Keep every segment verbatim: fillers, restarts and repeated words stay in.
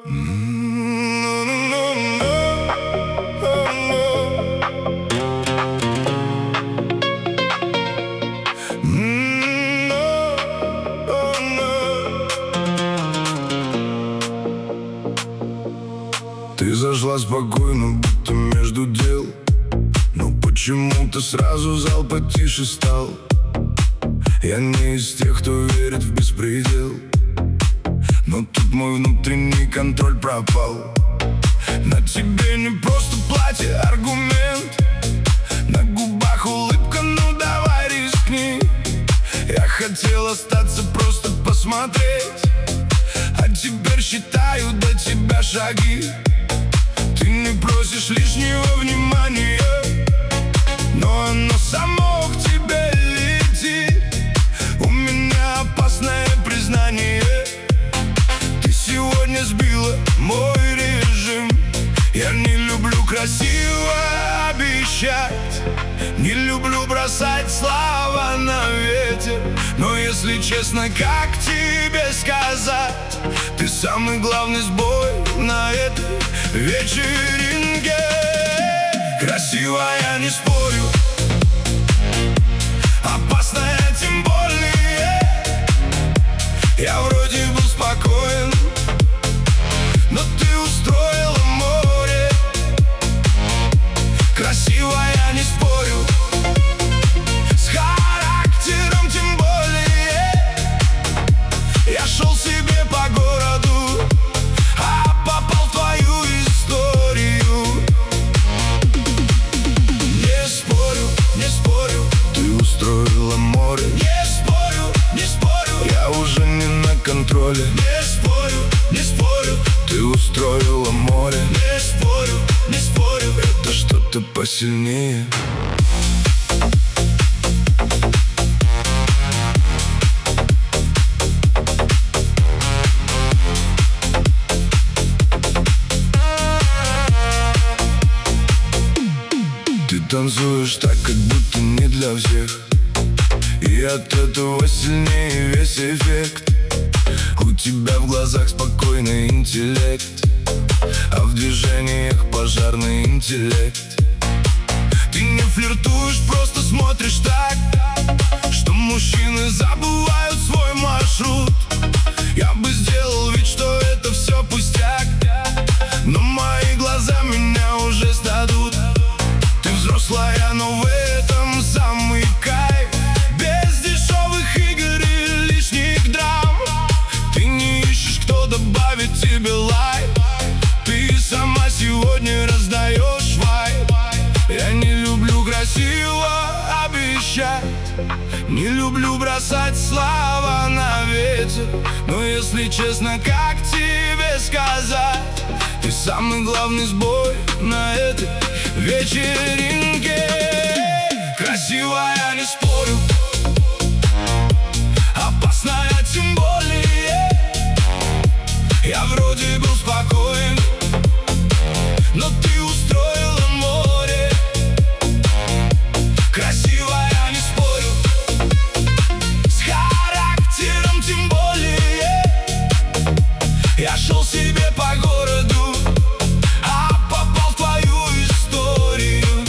Ты зашла спокойно, будто между дел, но почему-то сразу зал потише стал. Я не из тех, кто верит в беспредел, но тут мой внутренний контроль пропал. На тебе не просто платье, аргумент, на губах улыбка, ну давай рискни. Я хотел остаться, просто посмотреть, а теперь считаю до тебя шаги. Ты не просишь лишнего внимания, но оно само к тебе летит. У меня опасное признание: ты сегодня сбила мой режим. Я не люблю красиво обещать, не люблю бросать слова на ветер, но если честно, как тебе сказать, ты самый главный сбой на этой вечеринке. Красиво, я не спорю, опасная тем более. Я вроде был спокоен, но ты устроила море. Красиво, я не спорю, с характером тем более. Я шел себе по городу, а попал в твою историю. Не спорю, не спорю, ты устроила море. Не спорю, не спорю, я уже не на контроле. Не спорю, не спорю, ты устроила море. Не спорю, не спорю, это что-то посильнее. Ты танцуешь так, как будто не для всех, и от этого сильнее весь эффект. У тебя в глазах спокойный интеллект, а в движениях пожарный интеллект. Ты не флиртуешь, просто смотришь так, что мужчины забывают свой маршрут. Я бы сделал вид, что это все пустяк, но мои глаза меня уже сдадут. Ты взрослая, но в этом самый кайф. Без дешевых игр и лишних драм. Ты не ищешь, кто добавит тебе лайк. Ты сама сегодня раздаешь вайб. Я не люблю красиво обещать, не люблю бросать слова на ветер, но если честно, как тебе сказать, ты самый главный сбой на этой вечеринке. Красиво, я не спорю, опасная тем более. Я вроде был спокоен, но ты устроила море. Красиво, я не спорю, с характером тем более. Я шел себе по городу, а попал в твою историю.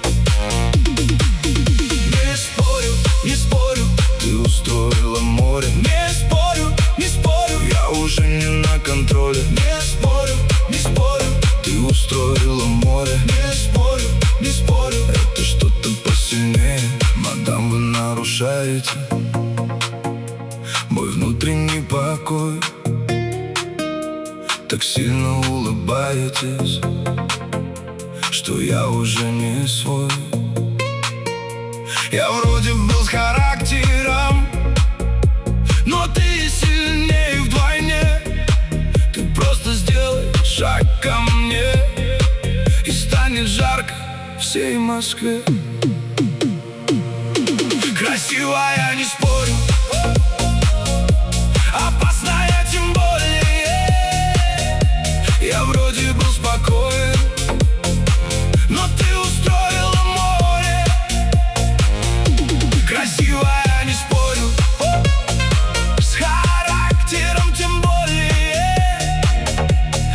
Не спорю, не спорю, ты устроила море. Не спорю, не спорю, я уже не на контроле. Не спорю, не спорю, ты устроила море. Не спорю, не спорю, это что-то посильнее. Мадам, вы нарушаете мой внутренний покой. Так сильно улыбаетесь, что я уже не свой. Я вроде был с характером, но ты сильнее вдвойне. Ты просто сделай шаг ко мне, и станет жарко всей Москве. Красиво, я не спорю, опасная тем более. Я вроде был спокоен, но ты устроила море. Красиво, я не спорю, с характером тем более.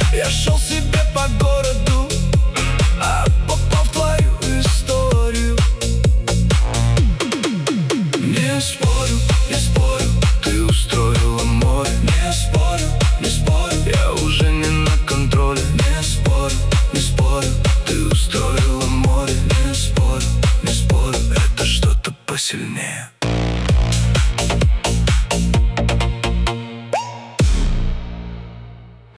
сильнее.